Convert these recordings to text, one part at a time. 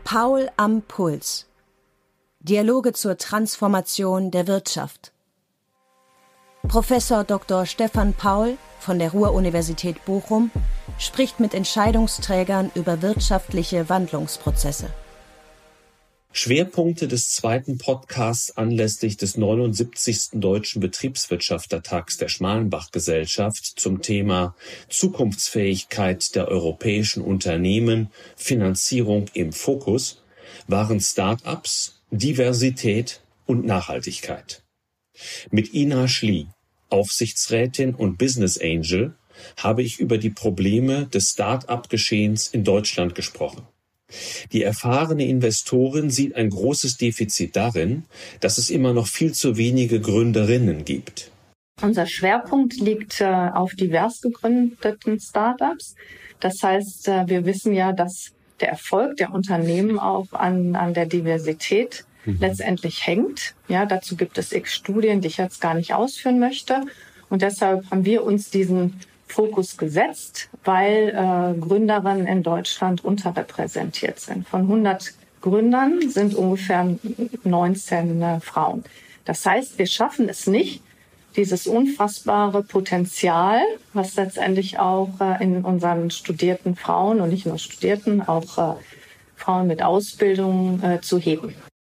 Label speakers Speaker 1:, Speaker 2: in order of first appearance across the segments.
Speaker 1: Paul am Puls. Dialoge zur Transformation der Wirtschaft. Professor Dr. Stefan Paul von der Ruhr-Universität Bochum spricht mit Entscheidungsträgern über wirtschaftliche Wandlungsprozesse.
Speaker 2: Schwerpunkte des zweiten Podcasts anlässlich des 79. Deutschen Betriebswirtschaftertags der Schmalenbach-Gesellschaft zum Thema Zukunftsfähigkeit der europäischen Unternehmen, Finanzierung im Fokus waren Start-ups, Diversität und Nachhaltigkeit. Mit Ina Schlie, Aufsichtsrätin und Business Angel, habe ich über die Probleme des Start-up-Geschehens in Deutschland gesprochen. Die erfahrene Investorin sieht ein großes Defizit darin, dass es immer noch viel zu wenige Gründerinnen gibt.
Speaker 3: Unser Schwerpunkt liegt auf divers gegründeten Startups. Das heißt, wir wissen ja, dass der Erfolg der Unternehmen auch an der Diversität letztendlich hängt. Ja, dazu gibt es x Studien, die ich jetzt gar nicht ausführen möchte. Und deshalb haben wir uns diesen Fokus gesetzt, weil Gründerinnen in Deutschland unterrepräsentiert sind. Von 100 Gründern sind ungefähr 19 Frauen. Das heißt, wir schaffen es nicht, dieses unfassbare Potenzial, was letztendlich auch in unseren studierten Frauen und nicht nur Studierten, auch Frauen mit Ausbildung zu heben.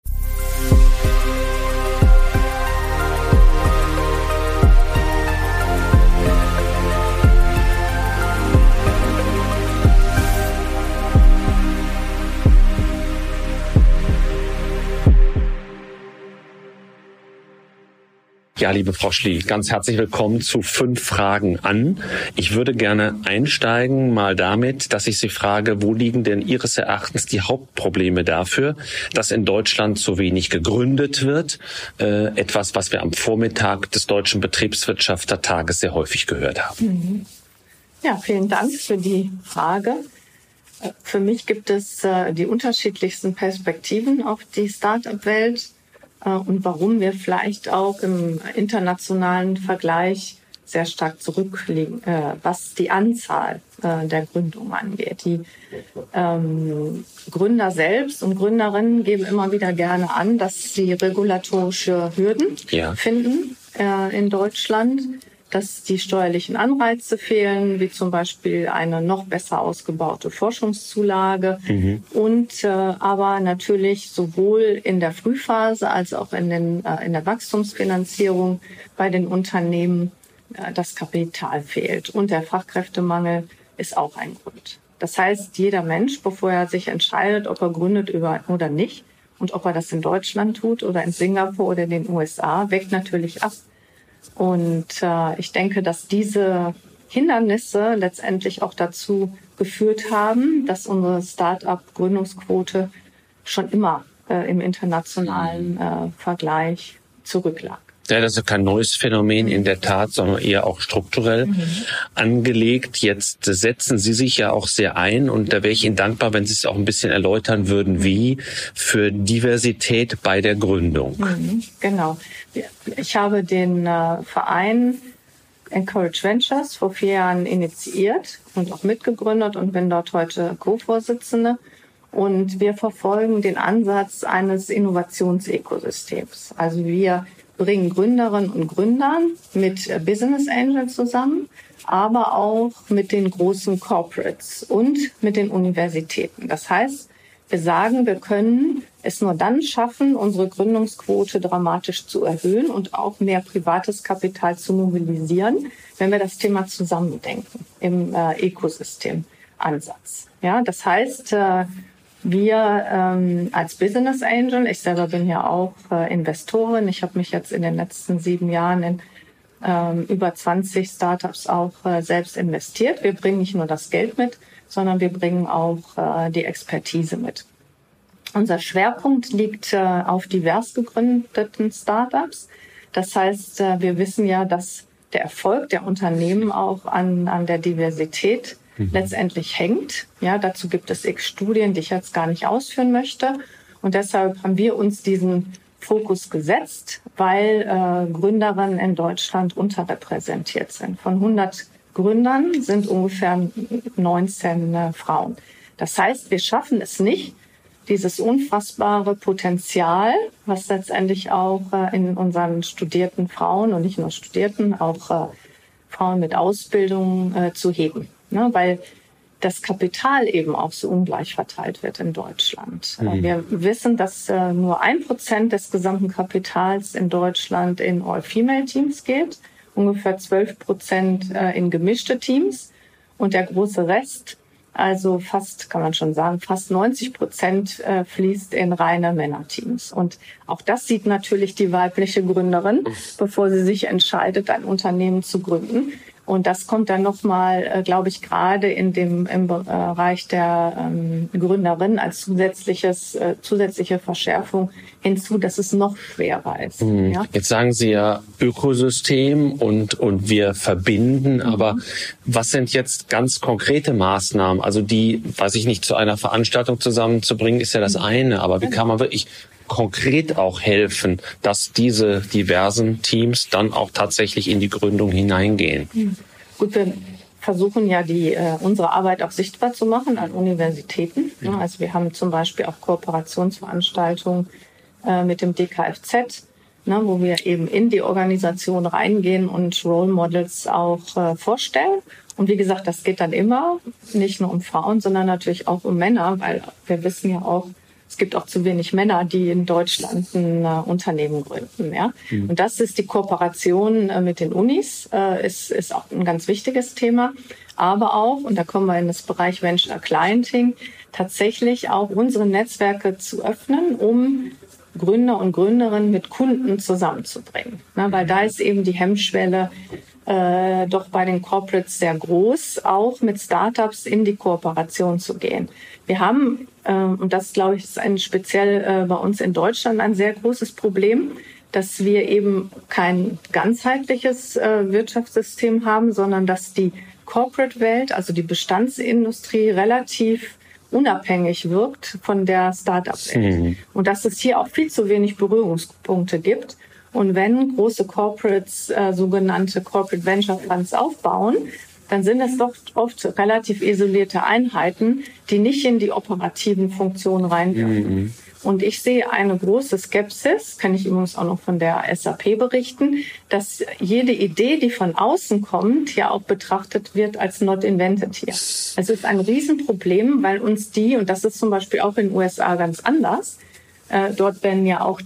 Speaker 2: Ja, liebe Frau Schlie, ganz herzlich willkommen zu 5 Fragen an. Ich würde gerne einsteigen mal damit, dass ich Sie frage, wo liegen denn Ihres Erachtens die Hauptprobleme dafür, dass in Deutschland so wenig gegründet wird? Etwas, was wir am Vormittag des Deutschen Betriebswirtschaftertages sehr häufig gehört haben.
Speaker 3: Ja, vielen Dank für die Frage. Für mich gibt es die unterschiedlichsten Perspektiven auf die Start-up-Welt. Und warum wir vielleicht auch im internationalen Vergleich sehr stark zurückliegen, was die Anzahl der Gründungen angeht. Die Gründer selbst und Gründerinnen geben immer wieder gerne an, dass sie regulatorische Hürden finden in Deutschland, dass die steuerlichen Anreize fehlen, wie zum Beispiel eine noch besser ausgebaute Forschungszulage und aber natürlich sowohl in der Frühphase als auch in der Wachstumsfinanzierung bei den Unternehmen das Kapital fehlt. Und der Fachkräftemangel ist auch ein Grund. Das heißt, jeder Mensch, bevor er sich entscheidet, ob er gründet oder nicht und ob er das in Deutschland tut oder in Singapur oder in den USA, wägt natürlich ab. Und ich denke, dass diese Hindernisse letztendlich auch dazu geführt haben, dass unsere Start-up-Gründungsquote schon immer im internationalen Vergleich zurücklag.
Speaker 2: Ja, das ist kein neues Phänomen in der Tat, sondern eher auch strukturell angelegt. Jetzt setzen Sie sich ja auch sehr ein und da wäre ich Ihnen dankbar, wenn Sie es auch ein bisschen erläutern würden, wie für Diversität bei der Gründung.
Speaker 3: Genau. Ich habe den Verein Encourage Ventures vor 4 Jahren initiiert und auch mitgegründet und bin dort heute Co-Vorsitzende. Und wir verfolgen den Ansatz eines Innovationsökosystems. Also wir bringen Gründerinnen und Gründern mit Business Angels zusammen, aber auch mit den großen Corporates und mit den Universitäten. Das heißt, wir sagen, wir können es nur dann schaffen, unsere Gründungsquote dramatisch zu erhöhen und auch mehr privates Kapital zu mobilisieren, wenn wir das Thema zusammendenken im Ökosystemansatz. Ja, das heißt, wir als Business Angel, ich selber bin ja auch Investorin, ich habe mich jetzt in den letzten 7 Jahren in über 20 Startups auch selbst investiert. Wir bringen nicht nur das Geld mit, sondern wir bringen auch die Expertise mit. Unser Schwerpunkt liegt auf divers gegründeten Startups. Das heißt, wir wissen ja, dass der Erfolg der Unternehmen auch an der Diversität letztendlich hängt. Ja, dazu gibt es x Studien, die ich jetzt gar nicht ausführen möchte. Und deshalb haben wir uns diesen Fokus gesetzt, weil Gründerinnen in Deutschland unterrepräsentiert sind. Von 100 Gründern sind ungefähr 19 Frauen. Das heißt, wir schaffen es nicht, dieses unfassbare Potenzial, was letztendlich auch in unseren studierten Frauen und nicht nur Studierten, auch Frauen mit Ausbildung zu heben. Ne? Weil das Kapital eben auch so ungleich verteilt wird in Deutschland. Wir wissen, dass nur 1% des gesamten Kapitals in Deutschland in All-Female-Teams geht, ungefähr 12% in gemischte Teams und der große Rest, also fast, kann man schon sagen, fast 90% fließt in reine Männerteams. Und auch das sieht natürlich die weibliche Gründerin, bevor sie sich entscheidet, ein Unternehmen zu gründen. Und das kommt dann nochmal, glaube ich, gerade im Bereich der Gründerin als zusätzliche Verschärfung hinzu, dass es noch schwerer ist. Ja?
Speaker 2: Jetzt sagen Sie ja Ökosystem und wir verbinden, aber was sind jetzt ganz konkrete Maßnahmen? Also die, weiß ich nicht, zu einer Veranstaltung zusammenzubringen, ist ja das eine, aber wie kann man wirklich konkret auch helfen, dass diese diversen Teams dann auch tatsächlich in die Gründung hineingehen?
Speaker 3: Gut, wir versuchen ja unsere Arbeit auch sichtbar zu machen an Universitäten. Ja. Also wir haben zum Beispiel auch Kooperationsveranstaltungen mit dem DKFZ, wo wir eben in die Organisation reingehen und Role Models auch vorstellen. Und wie gesagt, das geht dann immer nicht nur um Frauen, sondern natürlich auch um Männer, weil wir wissen ja auch, es gibt auch zu wenig Männer, die in Deutschland ein Unternehmen gründen. Ja? Und das ist die Kooperation mit den Unis, ist auch ein ganz wichtiges Thema. Aber auch, und da kommen wir in das Bereich Venture Clienting, tatsächlich auch unsere Netzwerke zu öffnen, um Gründer und Gründerinnen mit Kunden zusammenzubringen. Weil da ist eben die Hemmschwelle doch bei den Corporates sehr groß, auch mit Startups in die Kooperation zu gehen. Wir haben, und das glaube ich ist speziell bei uns in Deutschland ein sehr großes Problem, dass wir eben kein ganzheitliches Wirtschaftssystem haben, sondern dass die Corporate-Welt, also die Bestandsindustrie, relativ unabhängig wirkt von der Startup-Welt. Und dass es hier auch viel zu wenig Berührungspunkte gibt. Und wenn große Corporates sogenannte Corporate Venture Funds aufbauen, dann sind es doch oft relativ isolierte Einheiten, die nicht in die operativen Funktionen reingehen. Und ich sehe eine große Skepsis, kann ich übrigens auch noch von der SAP berichten, dass jede Idee, die von außen kommt, ja auch betrachtet wird als not invented here. Also es ist ein Riesenproblem, weil uns und das ist zum Beispiel auch in den USA ganz anders, dort werden ja auch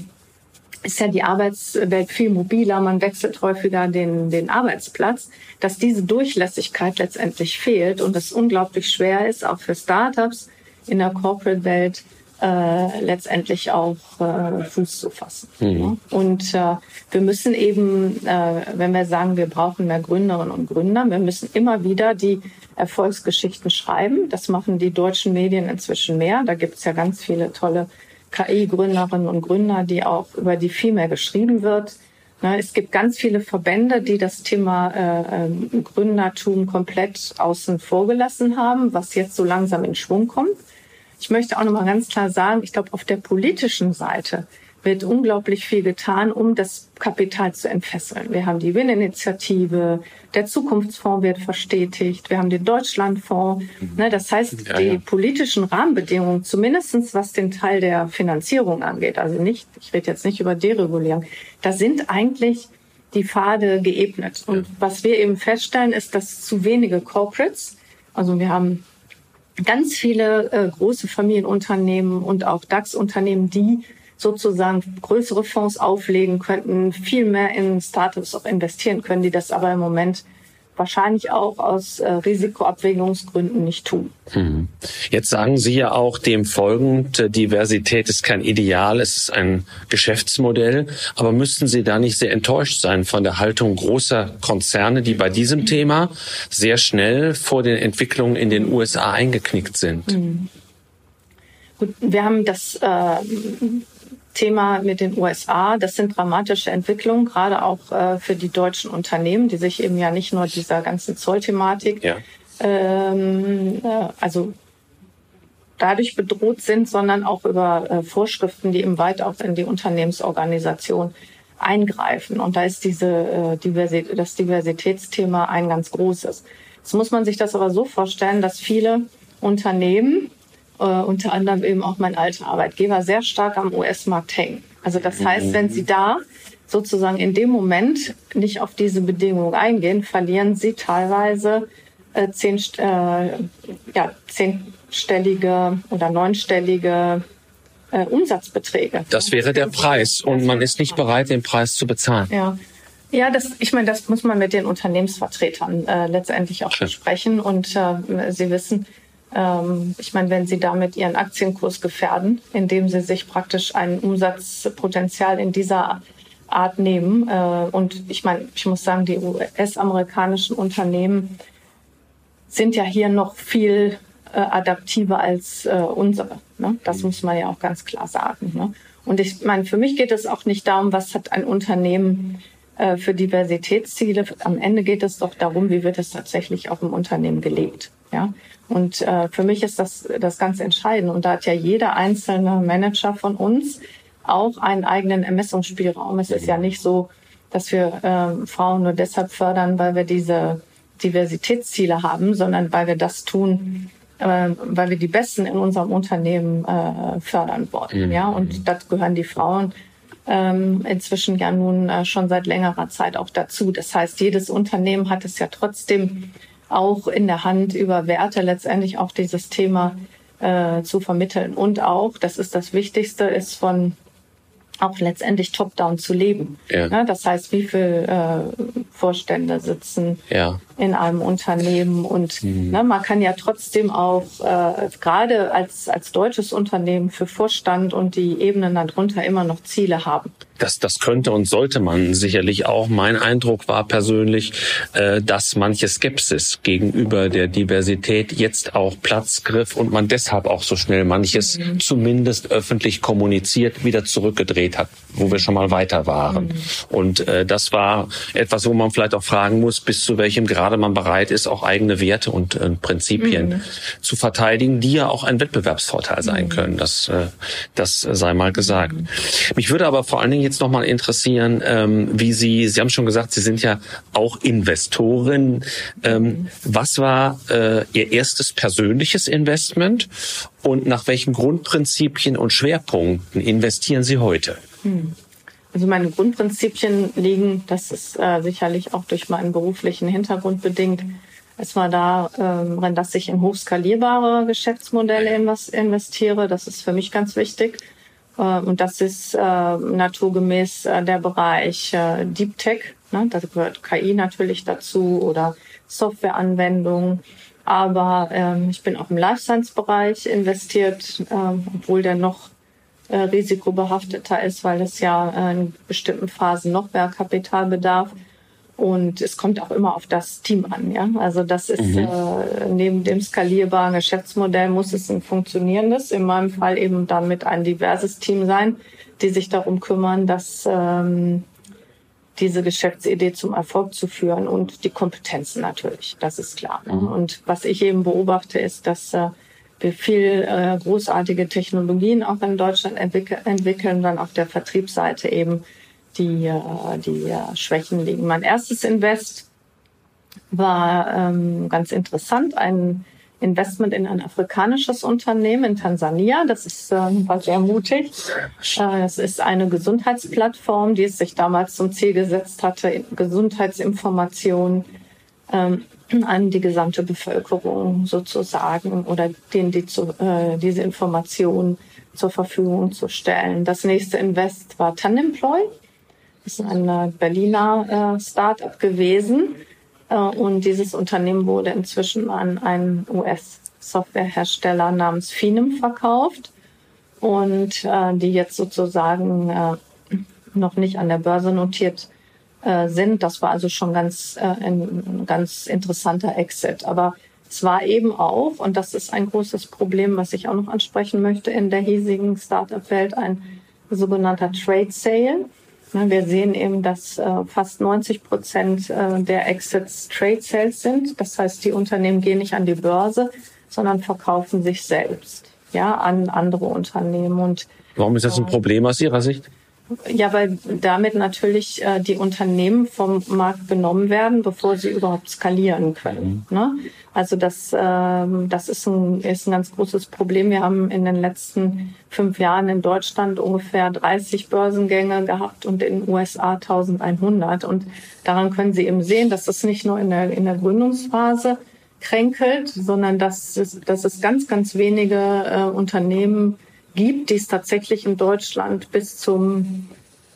Speaker 3: ist ja die Arbeitswelt viel mobiler, man wechselt häufiger den Arbeitsplatz, dass diese Durchlässigkeit letztendlich fehlt und es unglaublich schwer ist, auch für Startups in der Corporate-Welt letztendlich auch Fuß zu fassen. Ja? Und wir müssen eben, wenn wir sagen, wir brauchen mehr Gründerinnen und Gründer, wir müssen immer wieder die Erfolgsgeschichten schreiben. Das machen die deutschen Medien inzwischen mehr. Da gibt es ja ganz viele tolle KI-Gründerinnen und Gründer, über die viel mehr geschrieben wird. Es gibt ganz viele Verbände, die das Thema Gründertum komplett außen vor gelassen haben, was jetzt so langsam in Schwung kommt. Ich möchte auch noch mal ganz klar sagen, ich glaube, auf der politischen Seite wird unglaublich viel getan, um das Kapital zu entfesseln. Wir haben die WIN-Initiative, der Zukunftsfonds wird verstetigt, wir haben den Deutschlandfonds. Das heißt, die politischen Rahmenbedingungen, zumindest was den Teil der Finanzierung angeht, also ich rede jetzt nicht über Deregulierung, da sind eigentlich die Pfade geebnet. Und was wir eben feststellen, ist, dass zu wenige Corporates, also wir haben ganz viele große Familienunternehmen und auch DAX-Unternehmen, die sozusagen größere Fonds auflegen könnten, viel mehr in Startups auch investieren können, die das aber im Moment wahrscheinlich auch aus Risikoabwägungsgründen nicht tun.
Speaker 2: Jetzt sagen Sie ja auch dem folgend, Diversität ist kein Ideal, es ist ein Geschäftsmodell. Aber müssten Sie da nicht sehr enttäuscht sein von der Haltung großer Konzerne, die bei diesem Thema sehr schnell vor den Entwicklungen in den USA eingeknickt sind?
Speaker 3: Gut, wir haben das Thema mit den USA, das sind dramatische Entwicklungen, gerade auch für die deutschen Unternehmen, die sich eben ja nicht nur dieser ganzen Zollthematik also dadurch bedroht sind, sondern auch über Vorschriften, die eben weit auch in die Unternehmensorganisation eingreifen. Und da ist das Diversitätsthema ein ganz großes. Jetzt muss man sich das aber so vorstellen, dass viele Unternehmen unter anderem eben auch mein alter Arbeitgeber, sehr stark am US-Markt hängen. Also das heißt, wenn Sie da sozusagen in dem Moment nicht auf diese Bedingungen eingehen, verlieren Sie teilweise zehnstellige oder neunstellige Umsatzbeträge.
Speaker 2: Das wäre der Preis und man ist nicht bereit, den Preis zu bezahlen.
Speaker 3: Ja, das muss man mit den Unternehmensvertretern letztendlich auch besprechen. Und Sie wissen, wenn Sie damit Ihren Aktienkurs gefährden, indem Sie sich praktisch ein Umsatzpotenzial in dieser Art nehmen. Und ich muss sagen, die US-amerikanischen Unternehmen sind ja hier noch viel adaptiver als unsere. Ne? Das muss man ja auch ganz klar sagen. Ne? Und für mich geht es auch nicht darum, was hat ein Unternehmen für Diversitätsziele. Am Ende geht es doch darum, wie wird es tatsächlich auch im Unternehmen gelebt. Ja? Und für mich ist das ganz entscheidend. Und da hat ja jeder einzelne Manager von uns auch einen eigenen Ermessungsspielraum. Es ist ja nicht so, dass wir Frauen nur deshalb fördern, weil wir diese Diversitätsziele haben, sondern weil wir das tun, weil wir die Besten in unserem Unternehmen fördern wollen. Ja? Und das gehören die Frauen inzwischen ja nun schon seit längerer Zeit auch dazu. Das heißt, jedes Unternehmen hat es ja trotzdem auch in der Hand, über Werte letztendlich auch dieses Thema zu vermitteln. Und auch, das ist das Wichtigste, ist auch letztendlich top-down zu leben. Ja, das heißt, wie viele Vorstände sitzen in einem Unternehmen und man kann ja trotzdem auch gerade als deutsches Unternehmen für Vorstand und die Ebenen darunter immer noch Ziele haben.
Speaker 2: Das könnte und sollte man sicherlich auch. Mein Eindruck war persönlich, dass manche Skepsis gegenüber der Diversität jetzt auch Platz griff und man deshalb auch so schnell manches zumindest öffentlich kommuniziert wieder zurückgedreht hat, wo wir schon mal weiter waren. Und das war etwas, wo man vielleicht auch fragen muss, bis zu welchem Grade man bereit ist, auch eigene Werte und Prinzipien zu verteidigen, die ja auch ein Wettbewerbsvorteil sein können. Das sei mal gesagt. Mich würde aber vor allen Dingen jetzt noch mal interessieren, wie Sie haben schon gesagt, Sie sind ja auch Investorin. Was war Ihr erstes persönliches Investment und nach welchen Grundprinzipien und Schwerpunkten investieren Sie heute?
Speaker 3: Also meine Grundprinzipien liegen, das ist sicherlich auch durch meinen beruflichen Hintergrund bedingt, erstmal darin, dass ich in hochskalierbare Geschäftsmodelle investiere. Das ist für mich ganz wichtig. Und das ist naturgemäß der Bereich Deep Tech. Ne? Da gehört KI natürlich dazu oder Softwareanwendungen. Aber ich bin auch im Life Science Bereich investiert, obwohl der noch risikobehafteter ist, weil es ja in bestimmten Phasen noch mehr Kapital bedarf. Und es kommt auch immer auf das Team an. Ja? Also das ist neben dem skalierbaren Geschäftsmodell muss es ein funktionierendes, in meinem Fall eben damit ein diverses Team sein, die sich darum kümmern, dass diese Geschäftsidee zum Erfolg zu führen und die Kompetenzen natürlich, das ist klar. Ne? Und was ich eben beobachte, ist, dass wir viel großartige Technologien auch in Deutschland entwickeln, dann auf der Vertriebsseite eben die Schwächen liegen. Mein erstes Invest war ganz interessant, ein Investment in ein afrikanisches Unternehmen in Tansania. Das war sehr mutig. Es ist eine Gesundheitsplattform, die es sich damals zum Ziel gesetzt hatte, Gesundheitsinformationen an die gesamte Bevölkerung sozusagen oder denen diese Informationen zur Verfügung zu stellen. Das nächste Invest war Tandemploy. Das ist ein Berliner Start-up gewesen. Und dieses Unternehmen wurde inzwischen an einen US-Softwarehersteller namens Phinem verkauft. Und die jetzt sozusagen noch nicht an der Börse notiert sind. Das war also schon ein ganz interessanter Exit. Aber es war eben auch, und das ist ein großes Problem, was ich auch noch ansprechen möchte, in der hiesigen Start-up-Welt ein sogenannter Trade Sale. Wir sehen eben, dass fast 90% der Exits Trade Sales sind. Das heißt, die Unternehmen gehen nicht an die Börse, sondern verkaufen sich selbst an andere Unternehmen. Und
Speaker 2: warum ist das ein Problem aus Ihrer Sicht?
Speaker 3: Ja, weil damit natürlich die Unternehmen vom Markt genommen werden, bevor sie überhaupt skalieren können. Ne? Also das ist ein ganz großes Problem. Wir haben in den letzten 5 Jahren in Deutschland ungefähr 30 Börsengänge gehabt und in den USA 1100. Und daran können Sie eben sehen, dass das nicht nur in der Gründungsphase kränkelt, sondern dass es ganz, ganz wenige Unternehmen gibt, die es tatsächlich in Deutschland bis zum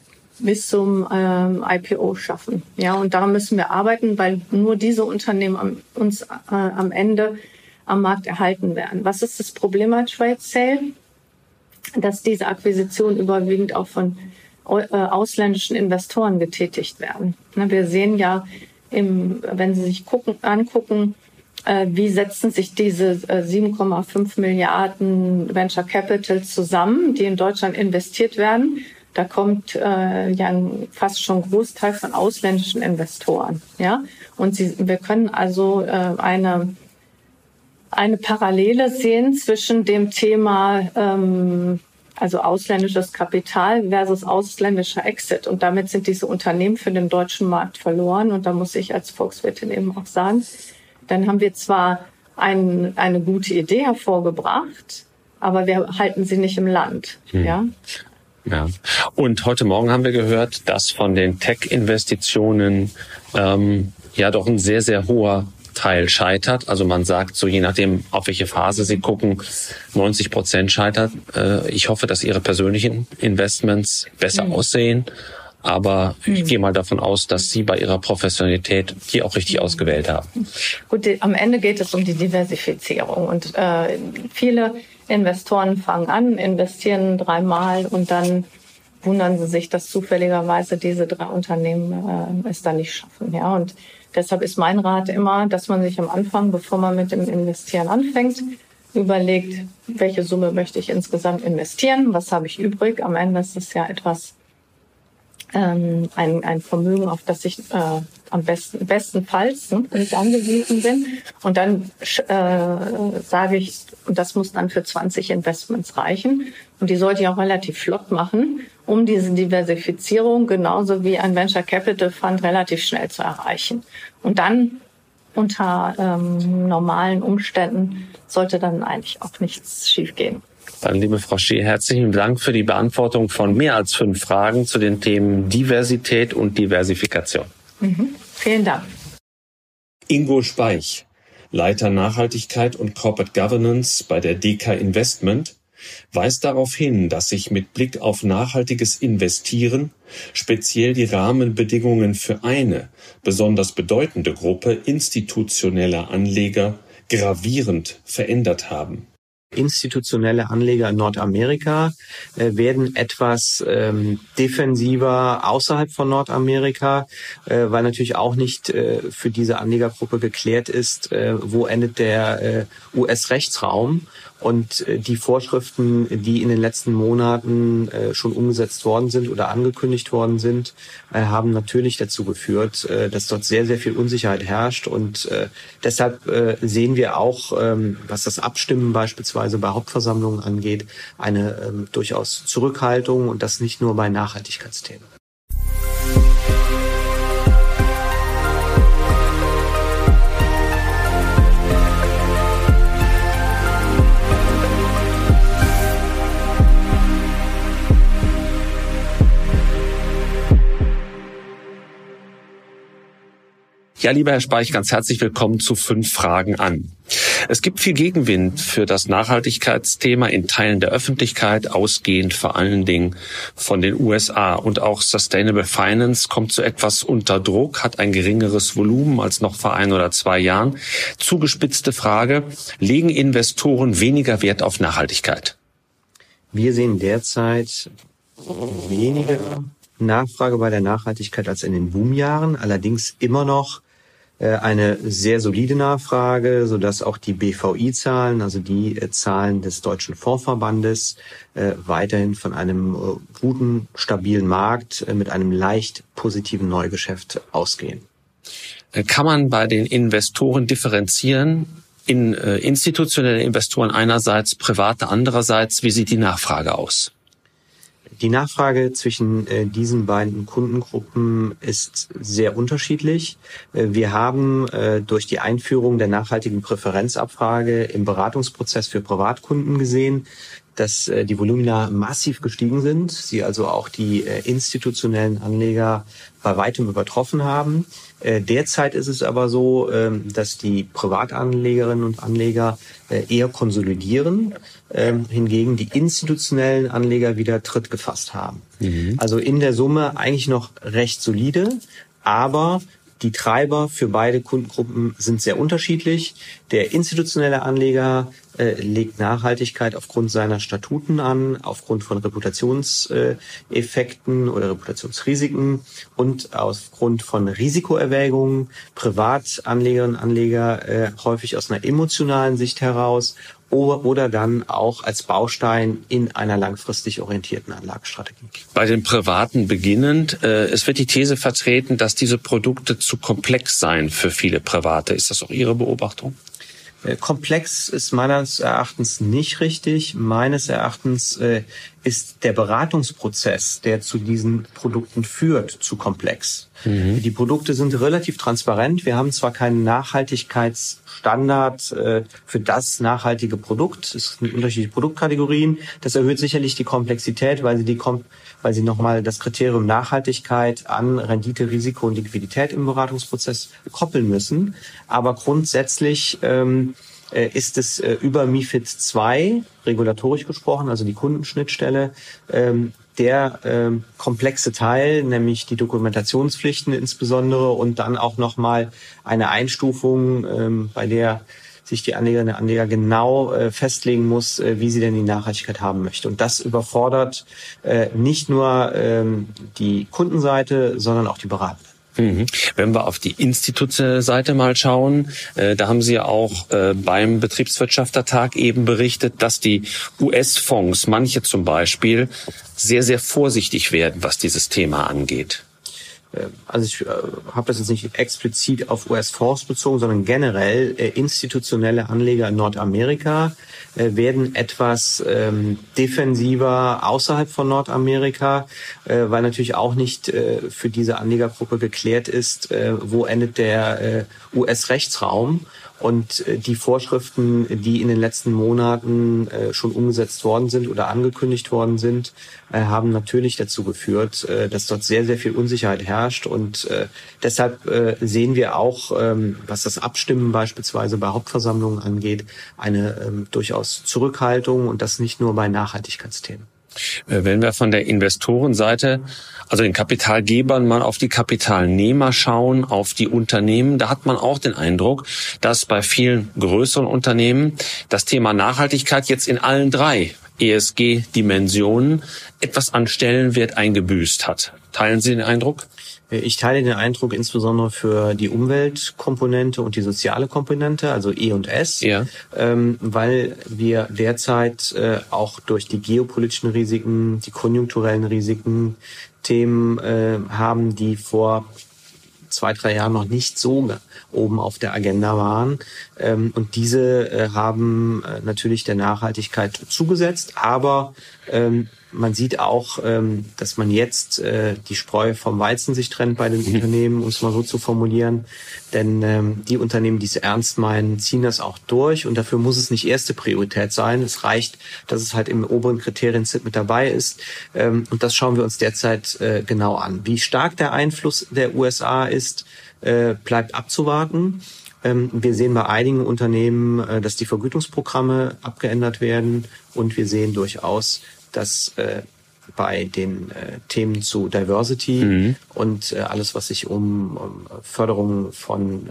Speaker 3: IPO schaffen. Ja, und daran müssen wir arbeiten, weil nur diese Unternehmen uns am Ende am Markt erhalten werden. Was ist das Problem bei Trade Sale? Dass diese Akquisitionen überwiegend auch von ausländischen Investoren getätigt werden. Wir sehen ja, wenn Sie sich angucken, wie setzen sich diese 7,5 Milliarden Venture Capital zusammen, die in Deutschland investiert werden. Da kommt fast schon ein Großteil von ausländischen Investoren. Ja? Und wir können also eine Parallele sehen zwischen dem Thema also ausländisches Kapital versus ausländischer Exit. Und damit sind diese Unternehmen für den deutschen Markt verloren. Und da muss ich als Volkswirtin eben auch sagen, dann haben wir zwar eine gute Idee hervorgebracht, aber wir halten sie nicht im Land. Ja.
Speaker 2: Ja. Und heute Morgen haben wir gehört, dass von den Tech-Investitionen doch ein sehr, sehr hoher Teil scheitert. Also man sagt, so je nachdem, auf welche Phase Sie gucken, 90% scheitert. Ich hoffe, dass Ihre persönlichen Investments besser aussehen. Aber ich gehe mal davon aus, dass Sie bei Ihrer Professionalität die auch richtig ausgewählt haben.
Speaker 3: Gut, am Ende geht es um die Diversifizierung. Und viele Investoren fangen an, investieren 3-mal und dann wundern sie sich, dass zufälligerweise diese 3 Unternehmen es dann nicht schaffen. Ja, und deshalb ist mein Rat immer, dass man sich am Anfang, bevor man mit dem Investieren anfängt, überlegt, welche Summe möchte ich insgesamt investieren, was habe ich übrig. Am Ende ist es ja etwas, ein Vermögen, auf das ich bestenfalls nicht angewiesen bin. Und dann sage ich, und das muss dann für 20 Investments reichen. Und die sollte ich auch relativ flott machen, um diese Diversifizierung genauso wie ein Venture Capital Fund relativ schnell zu erreichen. Und dann unter normalen Umständen sollte dann eigentlich auch nichts schiefgehen.
Speaker 2: Dann, liebe Frau Scheer, herzlichen Dank für die Beantwortung von mehr als 5 Fragen zu den Themen Diversität und Diversifikation.
Speaker 3: Vielen Dank.
Speaker 2: Ingo Speich, Leiter Nachhaltigkeit und Corporate Governance bei der DK Investment, weist darauf hin, dass sich mit Blick auf nachhaltiges Investieren speziell die Rahmenbedingungen für eine besonders bedeutende Gruppe institutioneller Anleger gravierend verändert haben.
Speaker 4: Institutionelle Anleger in Nordamerika werden etwas defensiver außerhalb von Nordamerika, weil natürlich auch nicht für diese Anlegergruppe geklärt ist, wo endet der US-Rechtsraum. Und die Vorschriften, die in den letzten Monaten schon umgesetzt worden sind oder angekündigt worden sind, haben natürlich dazu geführt, dass dort sehr, sehr viel Unsicherheit herrscht. Und deshalb sehen wir auch, was das Abstimmen beispielsweise bei Hauptversammlungen angeht, eine durchaus Zurückhaltung, und das nicht nur bei Nachhaltigkeitsthemen.
Speaker 2: Ja, lieber Herr Speich, ganz herzlich willkommen zu 5 Fragen an. Es gibt viel Gegenwind für das Nachhaltigkeitsthema in Teilen der Öffentlichkeit, ausgehend vor allen Dingen von den USA. Und auch Sustainable Finance kommt so etwas unter Druck, hat ein geringeres Volumen als noch vor 1 oder 2 Jahren. Zugespitzte Frage: Legen Investoren weniger Wert auf Nachhaltigkeit?
Speaker 4: Wir sehen derzeit weniger Nachfrage bei der Nachhaltigkeit als in den Boomjahren, allerdings immer noch eine sehr solide Nachfrage, sodass auch die BVI-Zahlen, also die Zahlen des Deutschen Fondsverbandes, weiterhin von einem guten, stabilen Markt mit einem leicht positiven Neugeschäft ausgehen.
Speaker 2: Kann man bei den Investoren differenzieren in institutionelle Investoren einerseits, private andererseits? Wie sieht die Nachfrage aus?
Speaker 4: Die Nachfrage zwischen diesen beiden Kundengruppen ist sehr unterschiedlich. Wir haben durch die Einführung der nachhaltigen Präferenzabfrage im Beratungsprozess für Privatkunden gesehen, dass die Volumina massiv gestiegen sind, sie also auch die institutionellen Anleger bei weitem übertroffen haben. Derzeit ist es aber so, dass die Privatanlegerinnen und Anleger eher konsolidieren, hingegen die institutionellen Anleger wieder Tritt gefasst haben. Also in der Summe eigentlich noch recht solide, aber die Treiber für beide Kundengruppen sind sehr unterschiedlich. Der institutionelle Anleger legt Nachhaltigkeit aufgrund seiner Statuten an, aufgrund von Reputationseffekten oder Reputationsrisiken und aufgrund von Risikoerwägungen. Privatanlegerinnen und Anleger häufig aus einer emotionalen Sicht heraus oder dann auch als Baustein in einer langfristig orientierten Anlagestrategie.
Speaker 2: Bei den Privaten beginnend, es wird die These vertreten, dass diese Produkte zu komplex seien für viele Private. Ist das auch Ihre Beobachtung?
Speaker 4: Komplex ist meines Erachtens nicht richtig. Meines Erachtens ist der Beratungsprozess, der zu diesen Produkten führt, zu komplex. Die Produkte sind relativ transparent. Wir haben zwar keinen Nachhaltigkeitsstandard für das nachhaltige Produkt. Es sind unterschiedliche Produktkategorien. Das erhöht sicherlich die Komplexität, weil sie nochmal das Kriterium Nachhaltigkeit an Rendite, Risiko und Liquidität im Beratungsprozess koppeln müssen. Aber grundsätzlich ist es über MiFID II, regulatorisch gesprochen, also die Kundenschnittstelle, der komplexe Teil, nämlich die Dokumentationspflichten insbesondere und dann auch nochmal eine Einstufung, bei der sich die Anlegerinnen und Anleger genau festlegen muss, wie sie denn die Nachhaltigkeit haben möchte. Und das überfordert nicht nur die Kundenseite, sondern auch die Berater.
Speaker 2: Wenn wir auf die institutionelle Seite mal schauen, da haben Sie ja auch beim Betriebswirtschaftertag eben berichtet, dass die US-Fonds, manche zum Beispiel, sehr, sehr vorsichtig werden, was dieses Thema angeht.
Speaker 4: Also ich habe das jetzt nicht explizit auf US-Fonds bezogen, sondern generell institutionelle Anleger in Nordamerika werden etwas defensiver außerhalb von Nordamerika, weil natürlich auch nicht für diese Anlegergruppe geklärt ist, wo endet der US-Rechtsraum. Und die Vorschriften, die in den letzten Monaten schon umgesetzt worden sind oder angekündigt worden sind, haben natürlich dazu geführt, dass dort sehr, sehr viel Unsicherheit herrscht. Und deshalb sehen wir auch, was das Abstimmen beispielsweise bei Hauptversammlungen angeht, eine durchaus Zurückhaltung und das nicht nur bei Nachhaltigkeitsthemen.
Speaker 2: Wenn wir von der Investorenseite, also den Kapitalgebern, mal auf die Kapitalnehmer schauen, auf die Unternehmen, da hat man auch den Eindruck, dass bei vielen größeren Unternehmen das Thema Nachhaltigkeit jetzt in allen drei ESG-Dimensionen etwas an Stellenwert eingebüßt hat. Teilen Sie den Eindruck?
Speaker 4: Ich teile den Eindruck insbesondere für die Umweltkomponente und die soziale Komponente, also E und S, weil wir derzeit auch durch die geopolitischen Risiken, die konjunkturellen Risiken Themen haben, die vor 2-3 Jahren noch nicht so oben auf der Agenda waren. Und diese haben natürlich der Nachhaltigkeit zugesetzt, aber man sieht auch, dass man jetzt die Spreu vom Weizen sich trennt bei den Unternehmen, um es mal so zu formulieren. Denn die Unternehmen, die es ernst meinen, ziehen das auch durch. Und dafür muss es nicht erste Priorität sein. Es reicht, dass es halt im oberen Kriterienset mit dabei ist. Und das schauen wir uns derzeit genau an. Wie stark der Einfluss der USA ist, bleibt abzuwarten. Wir sehen bei einigen Unternehmen, dass die Vergütungsprogramme abgeändert werden. Und wir sehen durchaus, dass bei den Themen zu Diversity und alles, was sich um Förderung von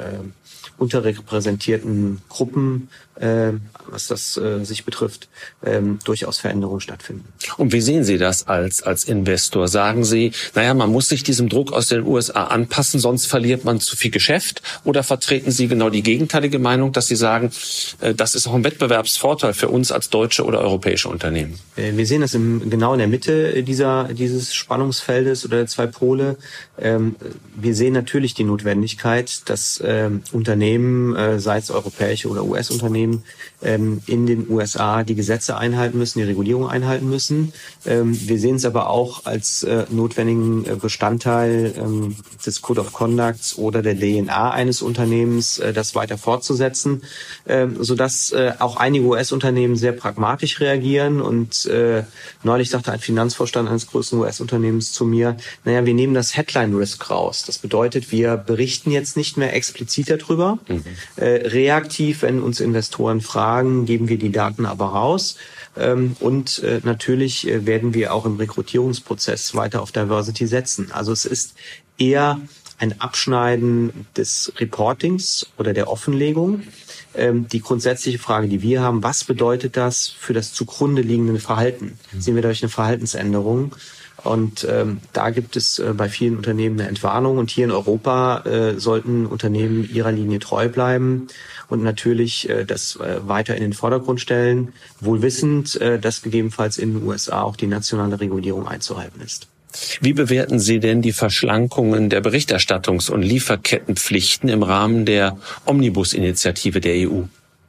Speaker 4: unterrepräsentierten Gruppen, was das sich betrifft, durchaus Veränderungen stattfinden.
Speaker 2: Und wie sehen Sie das als Investor? Sagen Sie, man muss sich diesem Druck aus den USA anpassen, sonst verliert man zu viel Geschäft? Oder vertreten Sie genau die gegenteilige Meinung, dass Sie sagen, das ist auch ein Wettbewerbsvorteil für uns als deutsche oder europäische Unternehmen?
Speaker 4: Wir sehen das genau in der Mitte. Seite dieses Spannungsfeldes oder der zwei Pole. Wir sehen natürlich die Notwendigkeit, dass Unternehmen, sei es europäische oder US-Unternehmen, in den USA die Gesetze einhalten müssen, die Regulierung einhalten müssen. Wir sehen es aber auch als notwendigen Bestandteil des Code of Conduct oder der DNA eines Unternehmens, das weiter fortzusetzen, sodass auch einige US-Unternehmen sehr pragmatisch reagieren. Und neulich sagte ein Finanzvorstand eines größten US-Unternehmens zu mir, wir nehmen das Headline-Risk raus. Das bedeutet, wir berichten jetzt nicht mehr explizit darüber. Reaktiv, wenn uns Investoren fragen, geben wir die Daten aber raus. Und natürlich werden wir auch im Rekrutierungsprozess weiter auf Diversity setzen. Also es ist eher ein Abschneiden des Reportings oder der Offenlegung. Die grundsätzliche Frage, die wir haben, was bedeutet das für das zugrunde liegende Verhalten? Sehen wir dadurch eine Verhaltensänderung? Und da gibt es bei vielen Unternehmen eine Entwarnung. Und hier in Europa sollten Unternehmen ihrer Linie treu bleiben und natürlich das weiter in den Vordergrund stellen, wohl wissend, dass gegebenenfalls in den USA auch die nationale Regulierung einzuhalten ist.
Speaker 2: Wie bewerten Sie denn die Verschlankungen der Berichterstattungs- und Lieferkettenpflichten im Rahmen der Omnibus-Initiative der EU?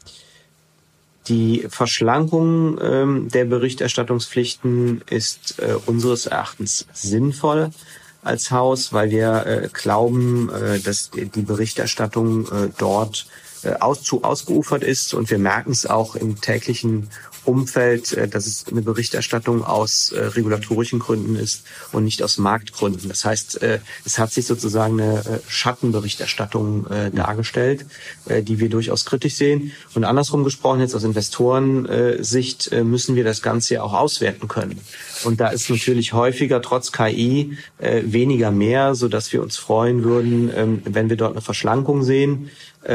Speaker 4: Die Verschlankung der Berichterstattungspflichten ist unseres Erachtens sinnvoll als Haus, weil wir glauben, dass die Berichterstattung dort zu ausgeufert ist. Und wir merken es auch im täglichen Umfeld, dass es eine Berichterstattung aus regulatorischen Gründen ist und nicht aus Marktgründen. Das heißt, es hat sich sozusagen eine Schattenberichterstattung dargestellt, die wir durchaus kritisch sehen. Und andersrum gesprochen, jetzt aus Investorensicht, müssen wir das Ganze ja auch auswerten können. Und da ist natürlich häufiger trotz KI weniger mehr, sodass wir uns freuen würden, wenn wir dort eine Verschlankung sehen.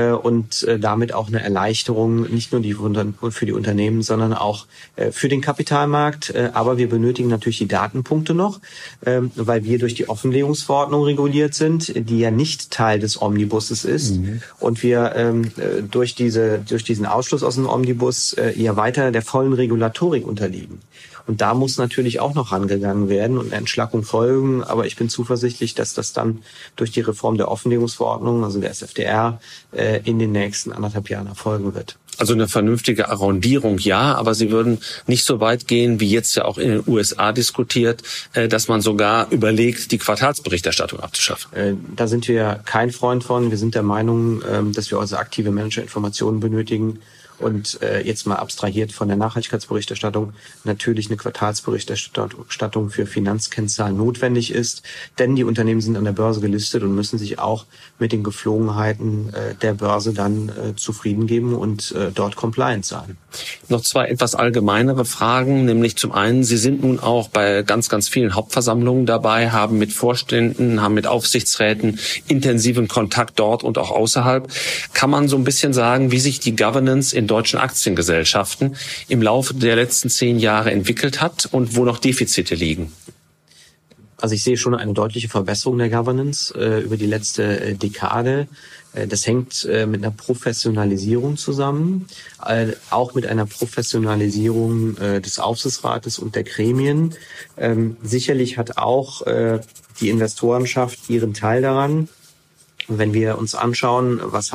Speaker 4: Und damit auch eine Erleichterung, nicht nur für die Unternehmen, sondern auch für den Kapitalmarkt. Aber wir benötigen natürlich die Datenpunkte noch, weil wir durch die Offenlegungsverordnung reguliert sind, die ja nicht Teil des Omnibuses ist. Und wir durch diesen Ausschluss aus dem Omnibus ja weiter der vollen Regulatorik unterliegen. Und da muss natürlich auch noch rangegangen werden und eine Entschlackung folgen. Aber ich bin zuversichtlich, dass das dann durch die Reform der Offenlegungsverordnung, also der SFDR, in den nächsten 1,5 Jahren erfolgen wird.
Speaker 2: Also eine vernünftige Arrondierung, ja, aber Sie würden nicht so weit gehen, wie jetzt ja auch in den USA diskutiert, dass man sogar überlegt, die Quartalsberichterstattung abzuschaffen.
Speaker 4: Da sind wir kein Freund von. Wir sind der Meinung, dass wir also aktive Managerinformationen benötigen. Und jetzt mal abstrahiert von der Nachhaltigkeitsberichterstattung natürlich eine Quartalsberichterstattung für Finanzkennzahlen notwendig ist. Denn die Unternehmen sind an der Börse gelistet und müssen sich auch mit den Geflogenheiten der Börse dann zufrieden geben und dort compliant sein.
Speaker 2: Noch zwei etwas allgemeinere Fragen, nämlich zum einen, Sie sind nun auch bei ganz, ganz vielen Hauptversammlungen dabei, haben mit Vorständen, haben mit Aufsichtsräten intensiven Kontakt dort und auch außerhalb. Kann man so ein bisschen sagen, wie sich die Governance in deutschen Aktiengesellschaften im Laufe der letzten 10 Jahre entwickelt hat und wo noch Defizite liegen?
Speaker 4: Also ich sehe schon eine deutliche Verbesserung der Governance über die letzte Dekade. Das hängt mit einer Professionalisierung zusammen, auch mit einer Professionalisierung des Aufsichtsrates und der Gremien. Sicherlich hat auch die Investorenschaft ihren Teil daran. Und wenn wir uns anschauen, was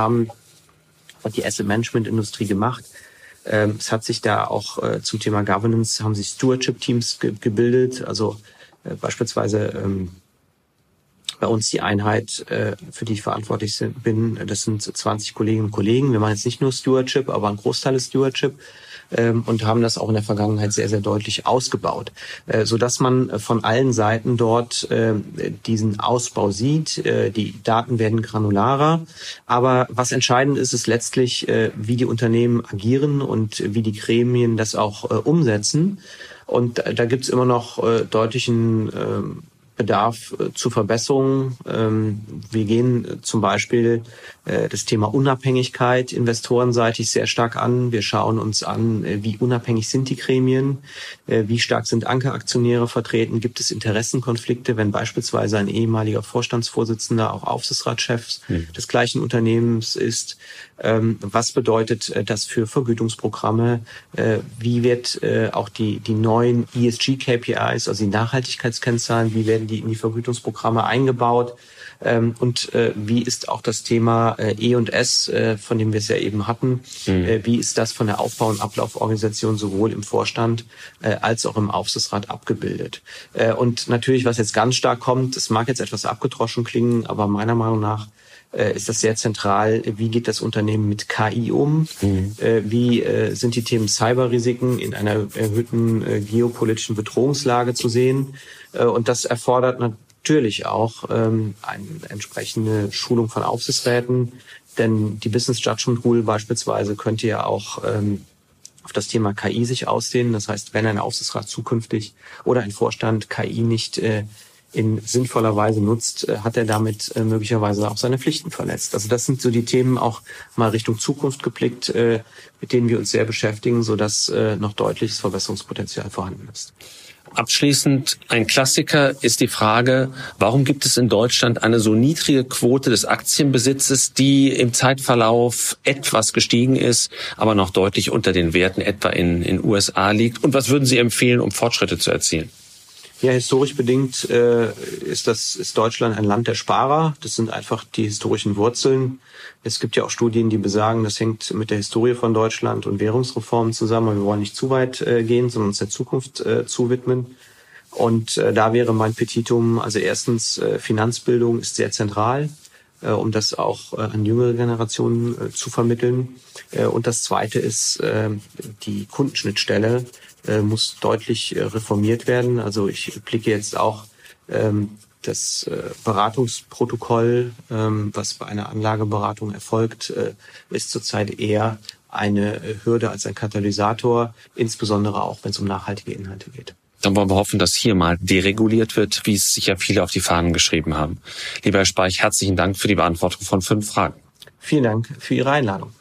Speaker 4: hat die Asset-Management-Industrie gemacht. Es hat sich da auch zum Thema Governance, haben sich Stewardship-Teams gebildet, also beispielsweise bei uns die Einheit, für die ich verantwortlich bin, das sind 20 Kolleginnen und Kollegen. Wir machen jetzt nicht nur Stewardship, aber ein Großteil ist Stewardship. Und haben das auch in der Vergangenheit sehr, sehr deutlich ausgebaut, sodass man von allen Seiten dort diesen Ausbau sieht. Die Daten werden granularer, aber was entscheidend ist, ist letztlich, wie die Unternehmen agieren und wie die Gremien das auch umsetzen. Und da gibt's immer noch deutlichen Bedarf zu Verbesserungen. Wir gehen zum Beispiel das Thema Unabhängigkeit investorenseitig sehr stark an. Wir schauen uns an, wie unabhängig sind die Gremien, wie stark sind Ankeraktionäre vertreten, gibt es Interessenkonflikte, wenn beispielsweise ein ehemaliger Vorstandsvorsitzender auch Aufsichtsratschef des gleichen Unternehmens ist. Was bedeutet das für Vergütungsprogramme? Wie wird auch die neuen ESG-KPIs, also die Nachhaltigkeitskennzahlen, wie werden die in die Vergütungsprogramme eingebaut? Und wie ist auch das Thema E&S, von dem wir es ja eben hatten, wie ist das von der Aufbau- und Ablauforganisation sowohl im Vorstand als auch im Aufsichtsrat abgebildet? Und natürlich, was jetzt ganz stark kommt, es mag jetzt etwas abgedroschen klingen, aber meiner Meinung nach ist das sehr zentral. Wie geht das Unternehmen mit KI um? Wie sind die Themen Cyberrisiken in einer erhöhten geopolitischen Bedrohungslage zu sehen? Und das erfordert natürlich auch eine entsprechende Schulung von Aufsichtsräten, denn die Business Judgment Rule beispielsweise könnte ja auch auf das Thema KI sich ausdehnen. Das heißt, wenn ein Aufsichtsrat zukünftig oder ein Vorstand KI nicht in sinnvoller Weise nutzt, hat er damit möglicherweise auch seine Pflichten verletzt. Also das sind so die Themen auch mal Richtung Zukunft geblickt, mit denen wir uns sehr beschäftigen, sodass noch deutliches Verbesserungspotenzial vorhanden ist.
Speaker 2: Abschließend ein Klassiker ist die Frage, warum gibt es in Deutschland eine so niedrige Quote des Aktienbesitzes, die im Zeitverlauf etwas gestiegen ist, aber noch deutlich unter den Werten etwa in USA liegt? Und was würden Sie empfehlen, um Fortschritte zu erzielen?
Speaker 4: Ja, historisch bedingt ist Deutschland ein Land der Sparer. Das sind einfach die historischen Wurzeln. Es gibt ja auch Studien, die besagen, das hängt mit der Historie von Deutschland und Währungsreformen zusammen. Aber wir wollen nicht zu weit gehen, sondern uns der Zukunft zuwidmen. Und da wäre mein Petitum, also erstens, Finanzbildung ist sehr zentral, um das auch an jüngere Generationen zu vermitteln. Und das Zweite ist, die Kundenschnittstelle muss deutlich reformiert werden. Also ich blicke jetzt auch das Beratungsprotokoll, was bei einer Anlageberatung erfolgt, ist zurzeit eher eine Hürde als ein Katalysator, insbesondere auch, wenn es um nachhaltige Inhalte geht.
Speaker 2: Dann wollen wir hoffen, dass hier mal dereguliert wird, wie es sich ja viele auf die Fahnen geschrieben haben. Lieber Herr Speich, herzlichen Dank für die Beantwortung von 5 Fragen.
Speaker 4: Vielen Dank für Ihre Einladung.